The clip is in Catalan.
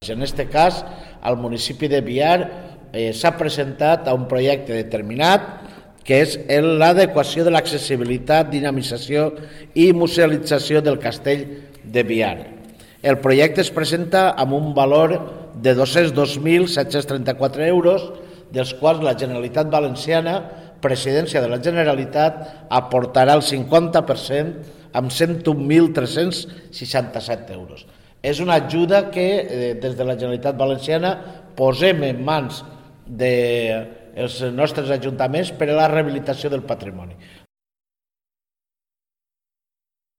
En aquest cas, al municipi de Biar s'ha presentat a un projecte determinat que és l'adequació de l'accessibilitat, dinamització i musealització del castell de Biar. El projecte es presenta amb un valor de 202.734 euros, dels quals la Generalitat Valenciana, Presidència de la Generalitat, aportarà el 50% amb 101.367 euros. És una ajuda que des de la Generalitat Valenciana posem en mans dels nostres ajuntaments per a la rehabilitació del patrimoni.